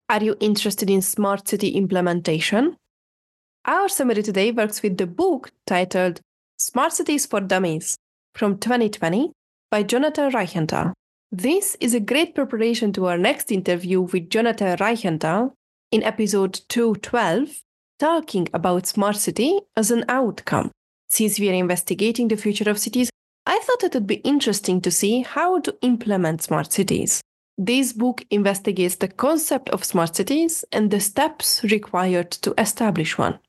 Are you interested in smart city implementation? Our summary today works with the book titled Smart Cities for Dummies from 2020 by Jonathan Reichental. This is a great preparation to our next interview with Jonathan Reichental in episode 212, talking about smart city as an outcome. Since we are investigating the future of cities, I thought it would be interesting to see how to implement smart cities. This book investigates the concept of smart cities and the steps required to establish one.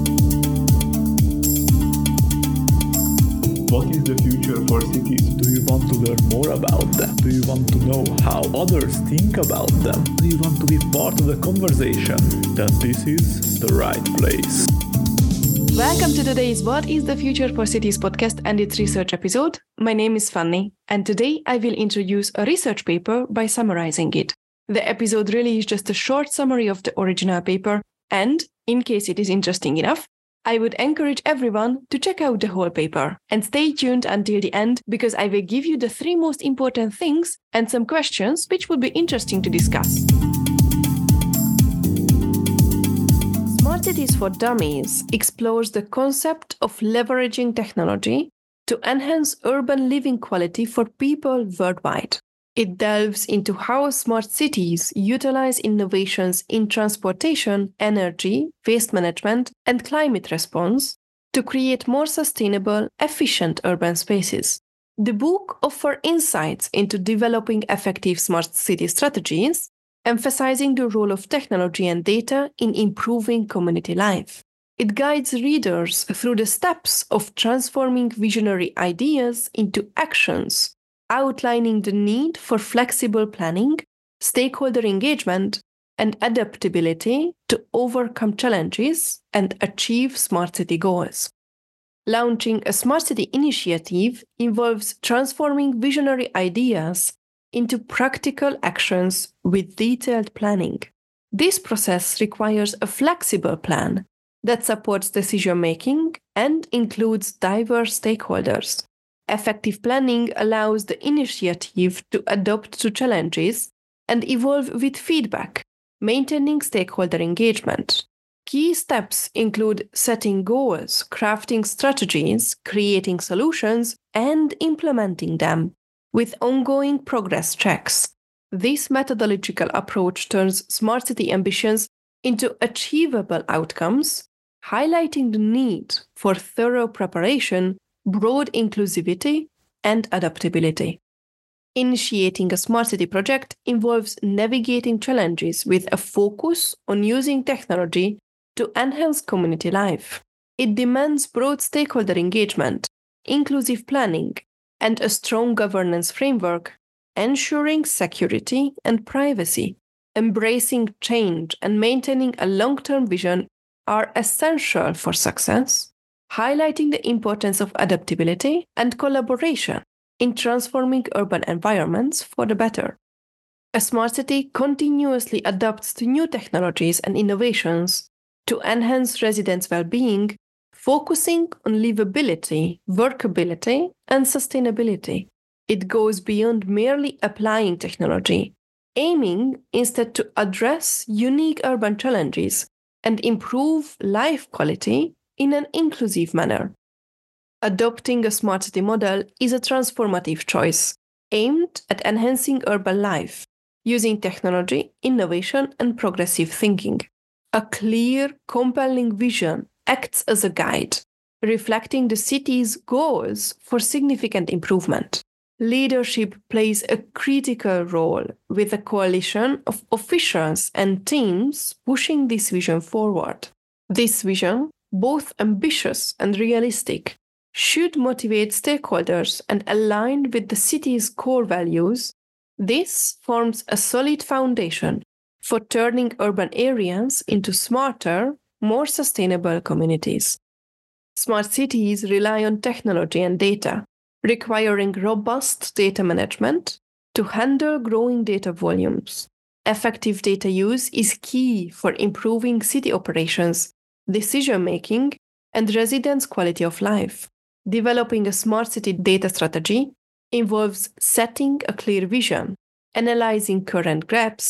What is the future for cities? Do you want to learn more about them? Do you want to know how others think about them? Do you want to be part of the conversation? Then this is the right place. Welcome to today's What is the Future for Cities podcast and its research episode. My name is Fanny, and today I will introduce a research paper by summarizing it. The episode really is just a short summary of the original paper, and in case it is interesting enough, I would encourage everyone to check out the whole paper and stay tuned until the end because I will give you the 3 most important things and some questions which would be interesting to discuss. Smart Cities for Dummies explores the concept of leveraging technology to enhance urban living quality for people worldwide. It delves into how smart cities utilize innovations in transportation, energy, waste management, and climate response to create more sustainable, efficient urban spaces. The book offers insights into developing effective smart city strategies, emphasizing the role of technology and data in improving community life. It guides readers through the steps of transforming visionary ideas into actions, outlining the need for flexible planning, stakeholder engagement, and adaptability to overcome challenges and achieve smart city goals. Launching a smart city initiative involves transforming visionary ideas into practical actions with detailed planning. This process requires a flexible plan that supports decision-making and includes diverse stakeholders. Effective planning allows the initiative to adapt to challenges and evolve with feedback, maintaining stakeholder engagement. Key steps include setting goals, crafting strategies, creating solutions, and implementing them, with ongoing progress checks. This methodological approach turns smart city ambitions into achievable outcomes, highlighting the need for thorough preparation, broad inclusivity, and adaptability. Initiating a smart city project involves navigating challenges with a focus on using technology to enhance community life. It demands broad stakeholder engagement, inclusive planning, and a strong governance framework, ensuring security and privacy. Embracing change and maintaining a long-term vision are essential for success, highlighting the importance of adaptability and collaboration in transforming urban environments for the better. A smart city continuously adapts to new technologies and innovations to enhance residents' well-being, focusing on livability, workability, and sustainability. It goes beyond merely applying technology, aiming instead to address unique urban challenges and improve life quality in an inclusive manner. Adopting a smart city model is a transformative choice aimed at enhancing urban life using technology, innovation, and progressive thinking. A clear, compelling vision acts as a guide, reflecting the city's goals for significant improvement. Leadership plays a critical role with a coalition of officials and teams pushing this vision forward. This vision, both ambitious and realistic, should motivate stakeholders and align with the city's core values. This forms a solid foundation for turning urban areas into smarter, more sustainable communities. Smart cities rely on technology and data, requiring robust data management to handle growing data volumes. Effective data use is key for improving city operations, decision-making, and residents' quality of life. Developing a smart city data strategy involves setting a clear vision, analyzing current gaps,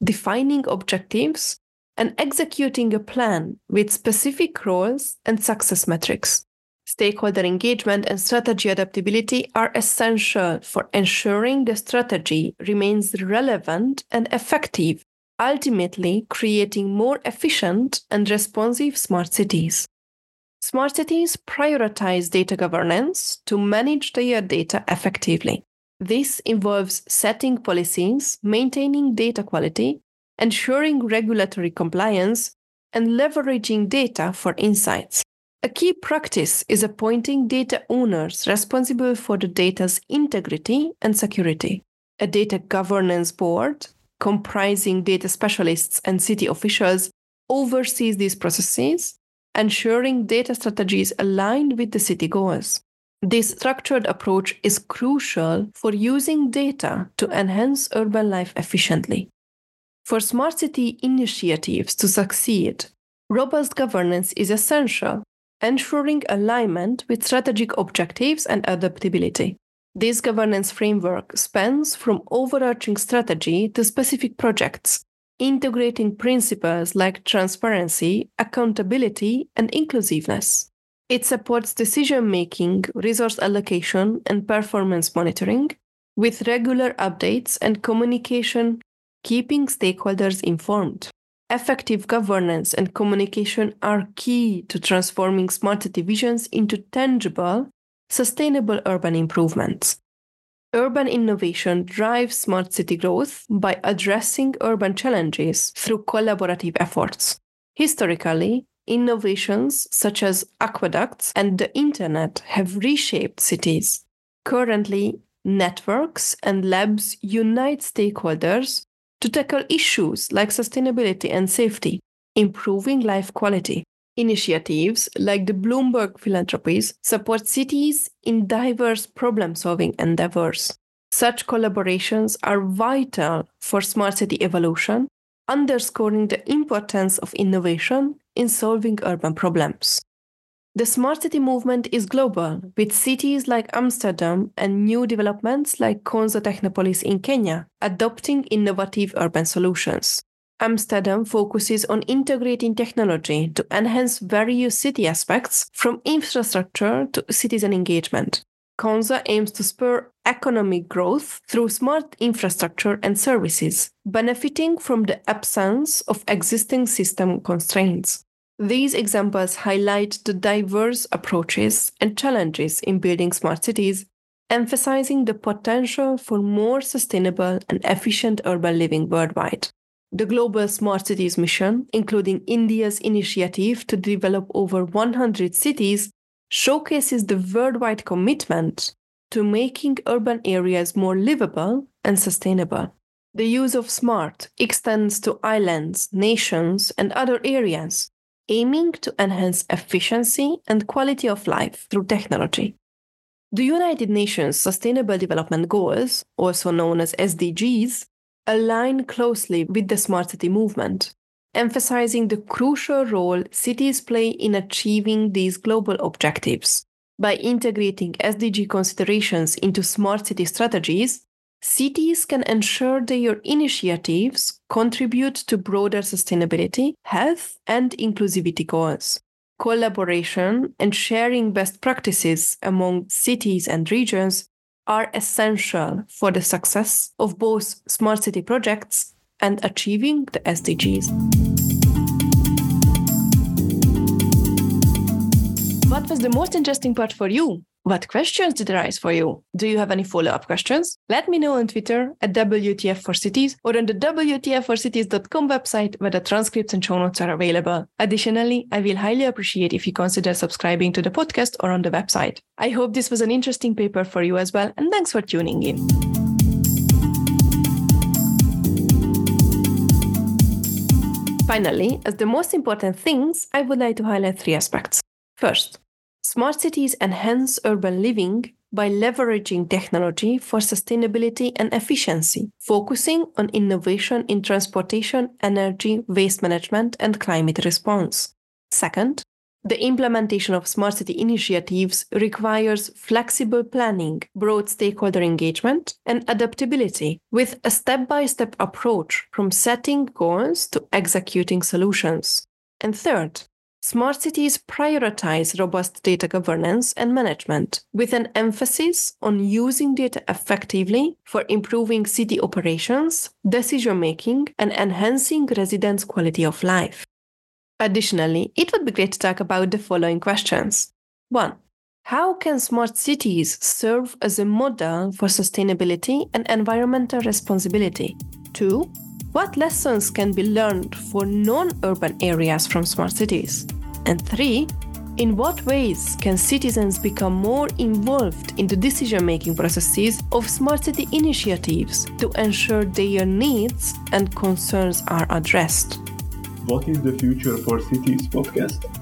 defining objectives, and executing a plan with specific roles and success metrics. Stakeholder engagement and strategy adaptability are essential for ensuring the strategy remains relevant and effective, ultimately creating more efficient and responsive smart cities. Smart cities prioritize data governance to manage their data effectively. This involves setting policies, maintaining data quality, ensuring regulatory compliance, and leveraging data for insights. A key practice is appointing data owners responsible for the data's integrity and security. A data governance board, comprising data specialists and city officials, oversees these processes, ensuring data strategies aligned with the city goals. This structured approach is crucial for using data to enhance urban life efficiently. For smart city initiatives to succeed, robust governance is essential, ensuring alignment with strategic objectives and adaptability. This governance framework spans from overarching strategy to specific projects, integrating principles like transparency, accountability, and inclusiveness. It supports decision-making, resource allocation, and performance monitoring, with regular updates and communication, keeping stakeholders informed. Effective governance and communication are key to transforming smart city visions into tangible, sustainable urban improvements. Urban innovation drives smart city growth by addressing urban challenges through collaborative efforts. Historically, innovations such as aqueducts and the internet have reshaped cities. Currently, networks and labs unite stakeholders to tackle issues like sustainability and safety, improving life quality. Initiatives like the Bloomberg Philanthropies support cities in diverse problem-solving endeavors. Such collaborations are vital for smart city evolution, underscoring the importance of innovation in solving urban problems. The smart city movement is global, with cities like Amsterdam and new developments like Konza Technopolis in Kenya adopting innovative urban solutions. Amsterdam focuses on integrating technology to enhance various city aspects, from infrastructure to citizen engagement. Konza aims to spur economic growth through smart infrastructure and services, benefiting from the absence of existing system constraints. These examples highlight the diverse approaches and challenges in building smart cities, emphasizing the potential for more sustainable and efficient urban living worldwide. The Global Smart Cities mission, including India's initiative to develop over 100 cities, showcases the worldwide commitment to making urban areas more livable and sustainable. The use of smart extends to islands, nations, and other areas, aiming to enhance efficiency and quality of life through technology. The United Nations Sustainable Development Goals, also known as SDGs, align closely with the smart city movement, emphasizing the crucial role cities play in achieving these global objectives. By integrating SDG considerations into smart city strategies, cities can ensure their initiatives contribute to broader sustainability, health, and inclusivity goals. Collaboration and sharing best practices among cities and regions are essential for the success of both smart city projects and achieving the SDGs. What was the most interesting part for you? What questions did arise for you? Do you have any follow-up questions? Let me know on Twitter at WTF4Cities or on the WTF4Cities.com website where the transcripts and show notes are available. Additionally, I will highly appreciate if you consider subscribing to the podcast or on the website. I hope this was an interesting paper for you as well, and thanks for tuning in. Finally, as the most important things, I would like to highlight 3 aspects. First, smart cities enhance urban living by leveraging technology for sustainability and efficiency, focusing on innovation in transportation, energy, waste management, and climate response. Second, The implementation of smart city initiatives requires flexible planning, broad stakeholder engagement, and adaptability, with a step-by-step approach from setting goals to executing solutions. And third, smart cities prioritize robust data governance and management, with an emphasis on using data effectively for improving city operations, decision-making, and enhancing residents' quality of life. Additionally, it would be great to talk about the following questions. 1. How can smart cities serve as a model for sustainability and environmental responsibility? 2. What lessons can be learned for non-urban areas from smart cities? And 3. In what ways can citizens become more involved in the decision-making processes of smart city initiatives to ensure their needs and concerns are addressed? What is the Future for Cities podcast?